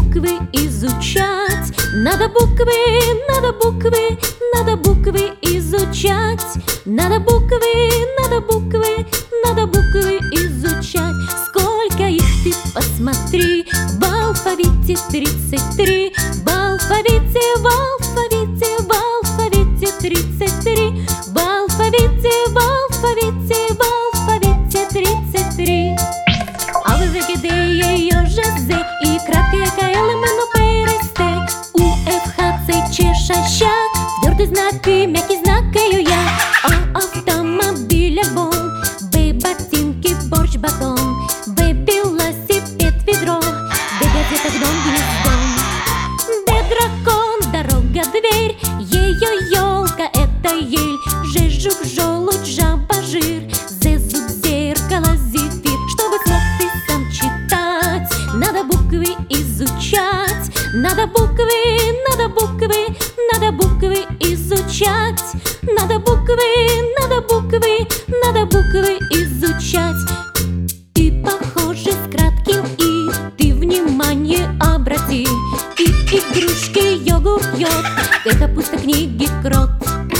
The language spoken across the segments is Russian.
буквы изучать. Надо буквы, надо буквы, надо буквы изучать. Надо буквы, надо буквы, надо буквы изучать. Сколько их ты посмотри, в алфавите 33. В алфавите, в алфавите, в алфавите 33. В алфавите, в алфавите, в алфавите 33. А в ВГД Й, Ж, З и краткое К, Л, М, Н, П, Р, С, Т, У, Ф, Х, Ц, Ч, Ш, Щ. Твердый знак и мягкий знак Ю, Я. А автомобиль вон, Б ботинки, борщ, батон, В велосипед, ведро, Д газета, дом, гнездо, Д дракон, дорога, дверь, Е елка, это ель, Ж жук, желудь, жаба, жир, З зуб, зеркало, зефир. Чтобы смог ты сам читать, надо буквы изучать. Надо буквы, надо буквы, надо буквы изучать. Надо буквы, надо буквы, надо буквы изучать. И похоже с кратким И, ты внимание обрати. И игрушки, йогурт, йод, К капуста, книги, крот,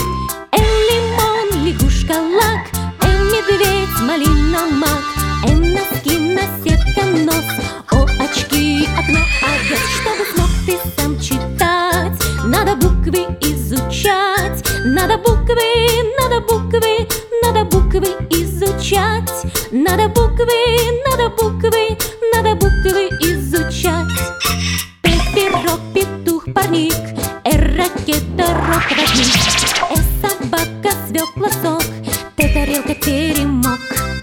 Л лимон, лягушка, лак, М медведь, малина, мак, Н носки, наседка, нос, О очки, окно, овес. Чтобы смог ты сам читать, надо буквы изучать. Надо буквы, надо буквы, надо буквы изучать. Надо буквы, надо буквы, надо буквы изучать. П пирог, петух, парник, Р ракета, рок, водник, С собака, свекла, сок, Т тарелка, теремок,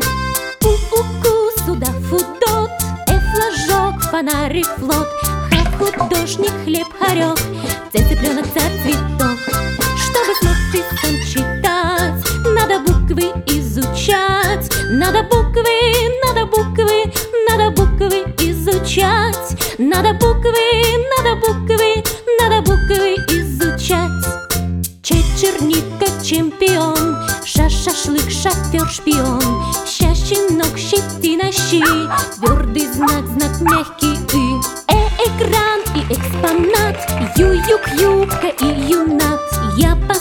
У укус, удав, удот, Ф флажок, фонарик, флот, Х художник, хлеб, хорек, Ц цыпленок, царь, цветок. Чтобы смог ты сам читать, надо буквы изучать. Надо буквы, надо буквы, надо буквы изучать. Надо буквы, надо буквы, надо буквы изучать. Ч черника, чемпион, Ш шашлык, шофер, шпион, Щ щенок, щетина, щи, твердый знак, знак мягкий И. Экран и экспонат, Ю юг, юбка и юнат, Я